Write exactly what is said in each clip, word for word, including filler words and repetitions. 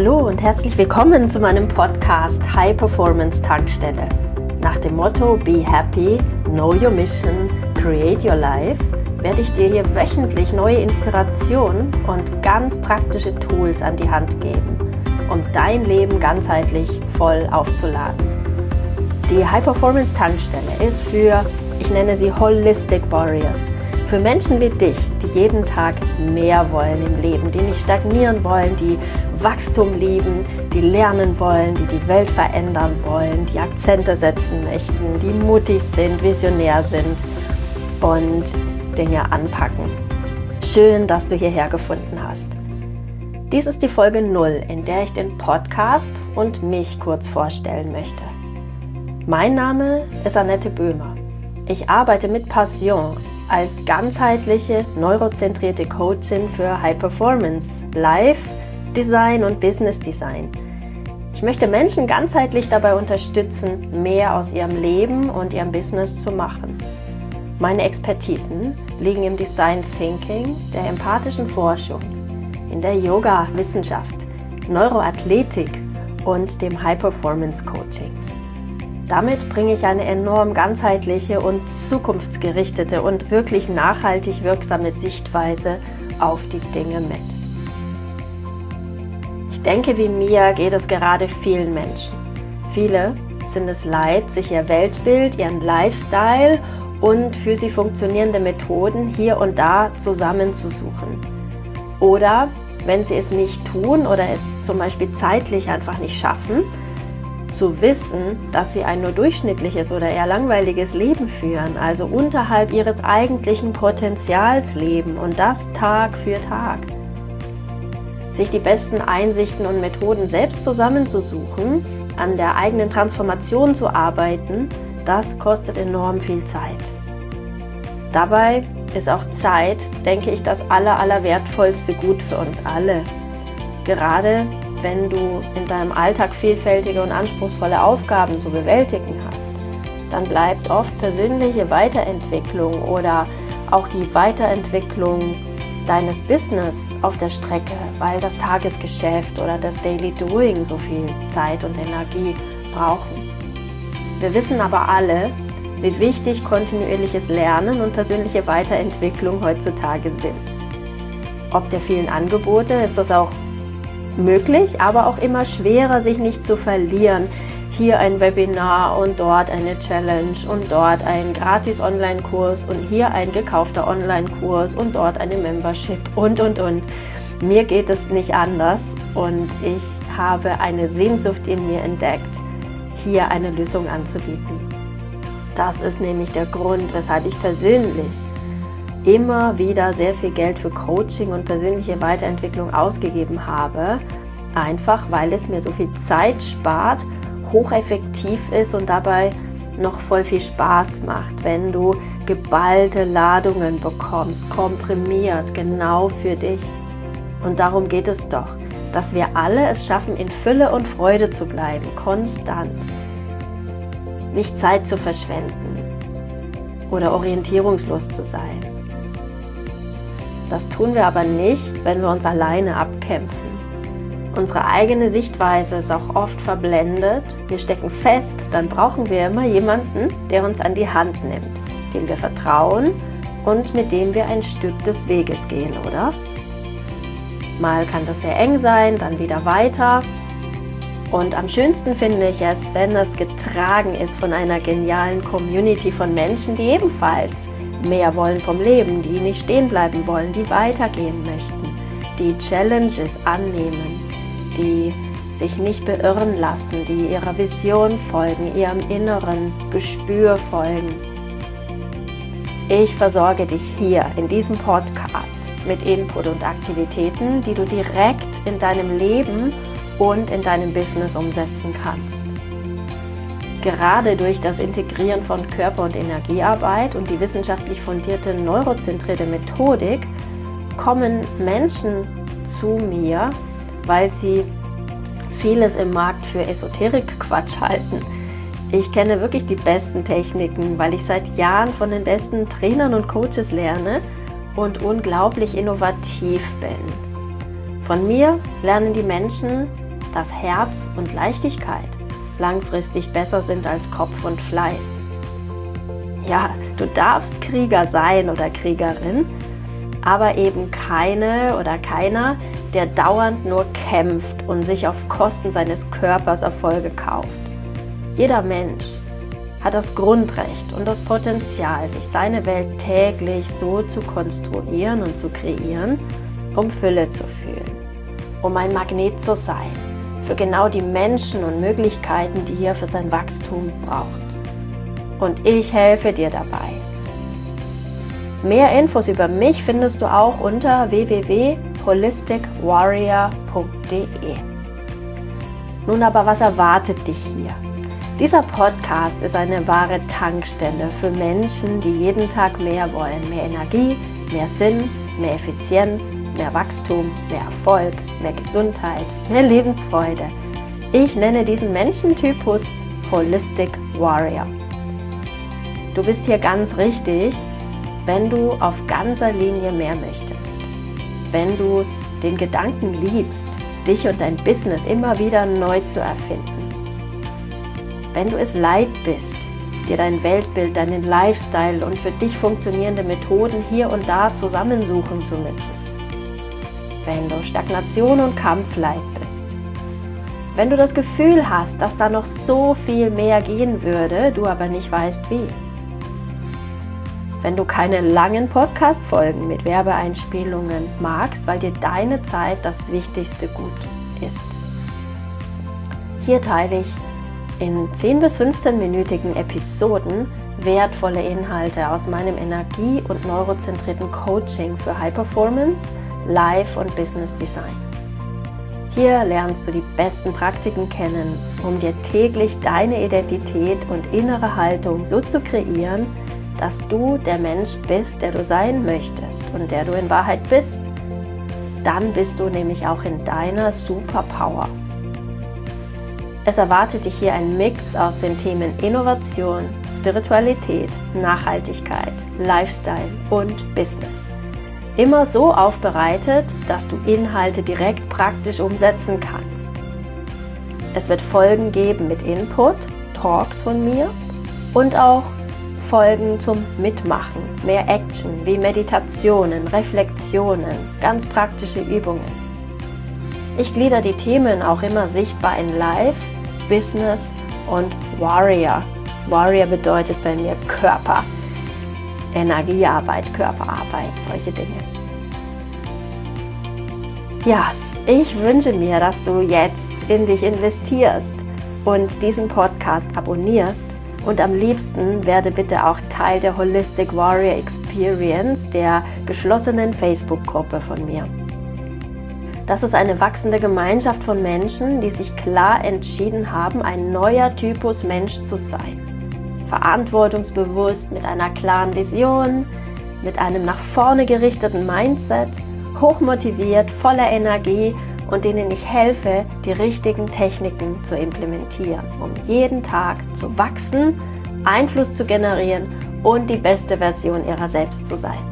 Hallo und herzlich willkommen zu meinem Podcast High Performance Tankstelle. Nach dem Motto Be Happy, Know Your Mission, Create Your Life werde ich dir hier wöchentlich neue Inspirationen und ganz praktische Tools an die Hand geben, um dein Leben ganzheitlich voll aufzuladen. Die High Performance Tankstelle ist für, ich nenne sie Holistic Warriors, für Menschen wie dich, die jeden Tag mehr wollen im Leben, die nicht stagnieren wollen, die Wachstum lieben, die lernen wollen, die die Welt verändern wollen, die Akzente setzen möchten, die mutig sind, visionär sind und Dinge anpacken. Schön, dass du hierher gefunden hast. Dies ist die Folge null, in der ich den Podcast und mich kurz vorstellen möchte. Mein Name ist Annette Böhmer. Ich arbeite mit Passion als ganzheitliche, neurozentrierte Coachin für High Performance, Life Design und Business Design. Ich möchte Menschen ganzheitlich dabei unterstützen, mehr aus ihrem Leben und ihrem Business zu machen. Meine Expertisen liegen im Design Thinking, der empathischen Forschung, in der Yoga-Wissenschaft, Neuroathletik und dem High Performance Coaching. Damit bringe ich eine enorm ganzheitliche und zukunftsgerichtete und wirklich nachhaltig wirksame Sichtweise auf die Dinge mit. Ich denke, wie mir geht es gerade vielen Menschen. Viele sind es leid, sich ihr Weltbild, ihren Lifestyle und für sie funktionierende Methoden hier und da zusammenzusuchen. Oder wenn sie es nicht tun oder es zum Beispiel zeitlich einfach nicht schaffen, zu wissen, dass sie ein nur durchschnittliches oder eher langweiliges Leben führen, also unterhalb ihres eigentlichen Potenzials leben und das Tag für Tag. Sich die besten Einsichten und Methoden selbst zusammenzusuchen, an der eigenen Transformation zu arbeiten, das kostet enorm viel Zeit. Dabei ist auch Zeit, denke ich, das aller, aller wertvollste Gut für uns alle. Gerade wenn du in deinem Alltag vielfältige und anspruchsvolle Aufgaben zu bewältigen hast, dann bleibt oft persönliche Weiterentwicklung oder auch die Weiterentwicklung deines Business auf der Strecke, weil das Tagesgeschäft oder das Daily Doing so viel Zeit und Energie brauchen. Wir wissen aber alle, wie wichtig kontinuierliches Lernen und persönliche Weiterentwicklung heutzutage sind. Ob der vielen Angebote ist das auch möglich, aber auch immer schwerer, sich nicht zu verlieren. Hier ein Webinar und dort eine Challenge und dort ein gratis Online-Kurs und hier ein gekaufter Online-Kurs und dort eine Membership und, und, und. Mir geht es nicht anders und ich habe eine Sehnsucht in mir entdeckt, hier eine Lösung anzubieten. Das ist nämlich der Grund, weshalb ich persönlich immer wieder sehr viel Geld für Coaching und persönliche Weiterentwicklung ausgegeben habe, einfach weil es mir so viel Zeit spart, hocheffektiv ist und dabei noch voll viel Spaß macht, wenn du geballte Ladungen bekommst, komprimiert, genau für dich. Und darum geht es doch, dass wir alle es schaffen, in Fülle und Freude zu bleiben, konstant. Nicht Zeit zu verschwenden oder orientierungslos zu sein. Das tun wir aber nicht, wenn wir uns alleine abkämpfen. Unsere eigene Sichtweise ist auch oft verblendet. Wir stecken fest, dann brauchen wir immer jemanden, der uns an die Hand nimmt, dem wir vertrauen und mit dem wir ein Stück des Weges gehen, oder? Mal kann das sehr eng sein, dann wieder weiter. Und am schönsten finde ich es, wenn das getragen ist von einer genialen Community von Menschen, die ebenfalls mehr wollen vom Leben, die nicht stehen bleiben wollen, die weitergehen möchten, die Challenges annehmen, die sich nicht beirren lassen, die ihrer Vision folgen, ihrem inneren Gespür folgen. Ich versorge dich hier in diesem Podcast mit Input und Aktivitäten, die du direkt in deinem Leben und in deinem Business umsetzen kannst. Gerade durch das Integrieren von Körper- und Energiearbeit und die wissenschaftlich fundierte neurozentrierte Methodik kommen Menschen zu mir, weil sie vieles im Markt für Esoterik-Quatsch halten. Ich kenne wirklich die besten Techniken, weil ich seit Jahren von den besten Trainern und Coaches lerne und unglaublich innovativ bin. Von mir lernen die Menschen dass Herz und Leichtigkeit langfristig besser sind als Kopf und Fleiß. Ja, du darfst Krieger sein oder Kriegerin, aber eben keine oder keiner, der dauernd nur kämpft und sich auf Kosten seines Körpers Erfolge kauft. Jeder Mensch hat das Grundrecht und das Potenzial, sich seine Welt täglich so zu konstruieren und zu kreieren, um Fülle zu fühlen, um ein Magnet zu sein für genau die Menschen und Möglichkeiten, die er für sein Wachstum braucht. Und ich helfe dir dabei. Mehr Infos über mich findest du auch unter w w w punkt holistic warrior punkt d e. Nun aber, was erwartet dich hier? Dieser Podcast ist eine wahre Tankstelle für Menschen, die jeden Tag mehr wollen. Mehr Energie, mehr Sinn, mehr Effizienz, mehr Wachstum, mehr Erfolg, mehr Gesundheit, mehr Lebensfreude. Ich nenne diesen Menschentypus Holistic Warrior. Du bist hier ganz richtig, wenn du auf ganzer Linie mehr möchtest. Wenn du den Gedanken liebst, dich und dein Business immer wieder neu zu erfinden. Wenn du es leid bist, dir dein Weltbild, deinen Lifestyle und für dich funktionierende Methoden hier und da zusammensuchen zu müssen. Wenn du Stagnation und Kampf leid bist. Wenn du das Gefühl hast, dass da noch so viel mehr gehen würde, du aber nicht weißt wie. Wenn du keine langen Podcast-Folgen mit Werbeeinspielungen magst, weil dir deine Zeit das wichtigste Gut ist. Hier teile ich in zehn bis fünfzehn-minütigen Episoden wertvolle Inhalte aus meinem energie- und neurozentrierten Coaching für High Performance, Life und Business Design. Hier lernst du die besten Praktiken kennen, um dir täglich deine Identität und innere Haltung so zu kreieren, dass du der Mensch bist, der du sein möchtest und der du in Wahrheit bist. Dann bist du nämlich auch in deiner Superpower. Es erwartet dich hier ein Mix aus den Themen Innovation, Spiritualität, Nachhaltigkeit, Lifestyle und Business. Immer so aufbereitet, dass du Inhalte direkt praktisch umsetzen kannst. Es wird Folgen geben mit Input, Talks von mir und auch Folgen zum Mitmachen, mehr Action wie Meditationen, Reflexionen, ganz praktische Übungen. Ich glieder die Themen auch immer sichtbar in Life, Business und Warrior. Warrior bedeutet bei mir Körper, Energiearbeit, Körperarbeit, solche Dinge. Ja, ich wünsche mir, dass du jetzt in dich investierst und diesen Podcast abonnierst. Und am liebsten werde bitte auch Teil der Holistic Warrior Experience, der geschlossenen Facebook-Gruppe von mir. Das ist eine wachsende Gemeinschaft von Menschen, die sich klar entschieden haben, ein neuer Typus Mensch zu sein. Verantwortungsbewusst, mit einer klaren Vision, mit einem nach vorne gerichteten Mindset, hochmotiviert, voller Energie und denen ich helfe, die richtigen Techniken zu implementieren, um jeden Tag zu wachsen, Einfluss zu generieren und die beste Version ihrer selbst zu sein.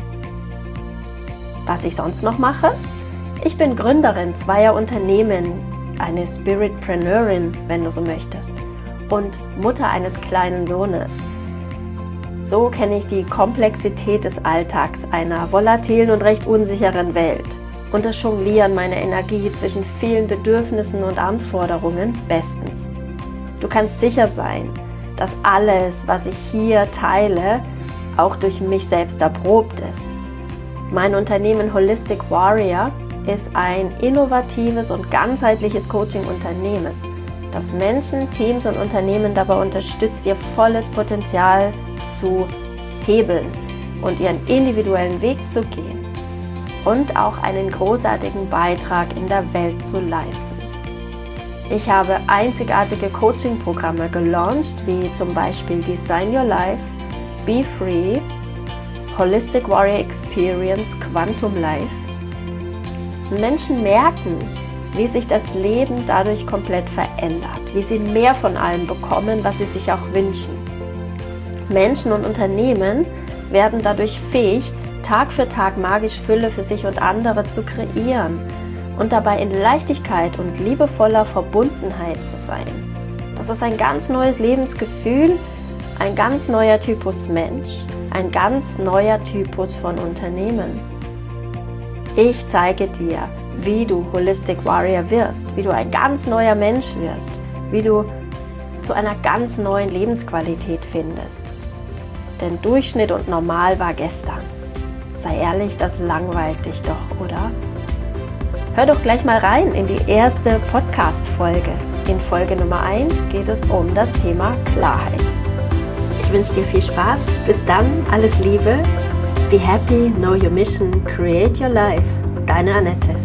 Was ich sonst noch mache? Ich bin Gründerin zweier Unternehmen, eine Spiritpreneurin, wenn du so möchtest, und Mutter eines kleinen Sohnes. So kenne ich die Komplexität des Alltags einer volatilen und recht unsicheren Welt und das Jonglieren meiner Energie zwischen vielen Bedürfnissen und Anforderungen bestens. Du kannst sicher sein, dass alles, was ich hier teile, auch durch mich selbst erprobt ist. Mein Unternehmen Holistic Warrior ist ein innovatives und ganzheitliches Coaching-Unternehmen, das Menschen, Teams und Unternehmen dabei unterstützt, ihr volles Potenzial zu hebeln und ihren individuellen Weg zu gehen und auch einen großartigen Beitrag in der Welt zu leisten. Ich habe einzigartige Coaching-Programme gelauncht, wie zum Beispiel Design Your Life, Be Free, Holistic Warrior Experience, Quantum Life. Menschen merken, wie sich das Leben dadurch komplett verändert, wie sie mehr von allem bekommen, was sie sich auch wünschen. Menschen und Unternehmen werden dadurch fähig, Tag für Tag magisch Fülle für sich und andere zu kreieren und dabei in Leichtigkeit und liebevoller Verbundenheit zu sein. Das ist ein ganz neues Lebensgefühl, ein ganz neuer Typus Mensch, ein ganz neuer Typus von Unternehmen. Ich zeige dir, wie du Holistic Warrior wirst, wie du ein ganz neuer Mensch wirst, wie du zu einer ganz neuen Lebensqualität findest. Denn Durchschnitt und Normal war gestern. Sei ehrlich, das langweilt dich doch, oder? Hör doch gleich mal rein in die erste Podcast-Folge. In Folge Nummer eins geht es um das Thema Klarheit. Ich wünsche dir viel Spaß. Bis dann, alles Liebe. Be happy, know your mission, create your life. Deine Annette.